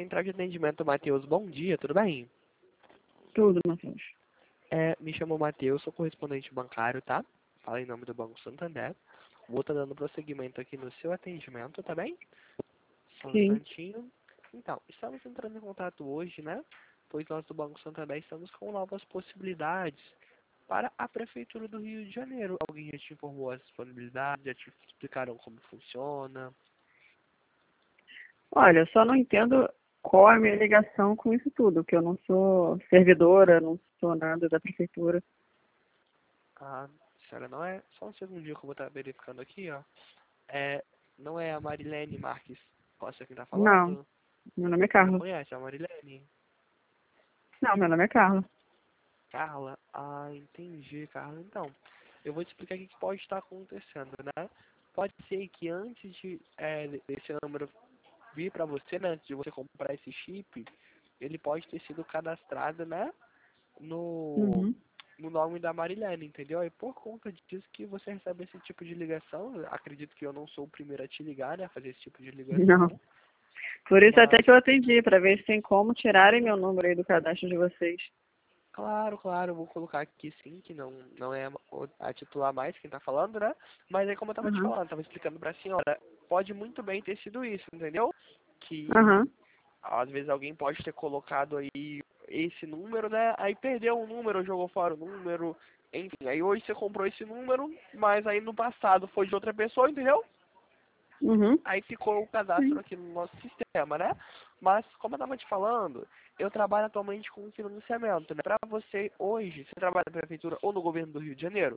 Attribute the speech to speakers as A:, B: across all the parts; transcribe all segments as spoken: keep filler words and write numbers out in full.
A: Central de Atendimento Matheus, bom dia, tudo bem?
B: Tudo, Matheus.
A: É, me chamo Matheus, sou correspondente bancário, tá? Fala em nome do Banco Santander. Vou estar dando prosseguimento aqui no seu atendimento, tá bem? Só um
B: Sim.
A: instantinho. Então, estamos entrando em contato hoje, né? Pois nós do Banco Santander estamos com novas possibilidades para a Prefeitura do Rio de Janeiro. Alguém já te informou as disponibilidades, já te explicaram como funciona?
B: Olha, eu só não entendo qual é a minha ligação com isso tudo, que eu não sou servidora, não sou nada da prefeitura.
A: Ah, senhora, não é? Só um segundinho que eu vou estar verificando aqui, ó. É, não é a Marilene Marques Costa quem tá
B: Não,
A: falando?
B: meu nome é
A: Você não
B: Carla.
A: conhece a Marilene?
B: Não, meu nome é Carla.
A: Carla? Ah, entendi, Carla. Então, eu vou te explicar o que que pode estar acontecendo, né? Pode ser que antes de é, desse número vir para você, né, antes de você comprar esse chip, ele pode ter sido cadastrado, né, no,
B: Uhum.
A: no nome da Marilene, entendeu? E por conta disso que você recebe esse tipo de ligação, eu acredito que eu não sou o primeiro a te ligar, né, a fazer esse tipo de
B: Não.
A: ligação,
B: Por isso até
A: mas
B: que eu atendi, para ver se tem como tirarem meu número aí do cadastro de vocês.
A: claro, claro, eu vou colocar aqui sim, que não, não é a a titular mais quem tá falando, né? Mas aí como eu tava te
B: Aham.
A: falando, tava explicando pra senhora, pode muito bem ter sido isso, entendeu?
B: Aham.
A: Que às vezes alguém pode ter colocado aí esse número, né? Aí perdeu o número, jogou fora o número, enfim. Aí hoje você comprou esse número, mas aí no passado foi de outra pessoa, entendeu?
B: Uhum.
A: Aí ficou o cadastro
B: Sim.
A: aqui no nosso sistema, né? Mas, como eu estava te falando, eu trabalho atualmente com financiamento, né? Para você, hoje, você trabalha na prefeitura ou no governo do Rio de Janeiro?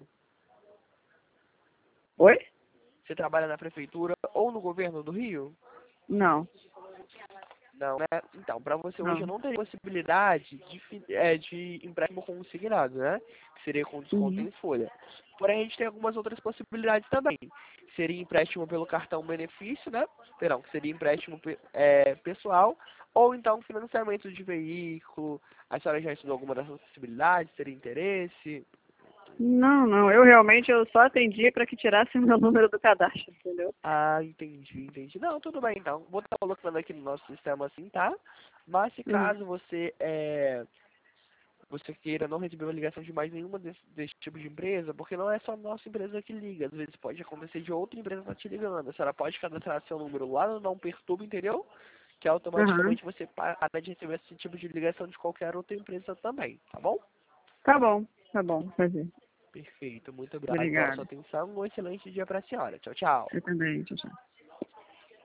B: Oi?
A: Você trabalha na prefeitura ou no governo do Rio?
B: Não.
A: Não, né? Então, para você hoje eu
B: Não.
A: não teria possibilidade de, fi- é, de empréstimo consignado, né? Que seria com desconto
B: Uhum.
A: em folha. Porém, a gente tem algumas outras possibilidades também. Seria empréstimo pelo cartão benefício, né? Perdão, que seria empréstimo pe- é, pessoal, ou então financiamento de veículo. A senhora já estudou alguma dessas possibilidades? Teria interesse?
B: Não, não. Eu realmente eu só atendi para que tirasse meu número do cadastro, entendeu?
A: Ah, entendi, entendi. Não, tudo bem então. Vou estar colocando aqui no nosso sistema assim, tá? Mas se
B: Uhum.
A: caso você é, você queira não receber uma ligação de mais nenhuma desse, desse tipo de empresa, porque não é só a nossa empresa que liga, às vezes pode acontecer de outra empresa estar te ligando. A senhora pode cadastrar seu número lá no Não Perturbe, entendeu? Que
B: Aham.
A: automaticamente você para de receber esse tipo de ligação de qualquer outra empresa também, tá bom?
B: Tá bom. Tá bom. Vou fazer.
A: Perfeito, muito obrigado pela sua
B: Obrigada.
A: atenção, um excelente dia para a senhora. Tchau, tchau.
B: Eu também. Tchau, tchau.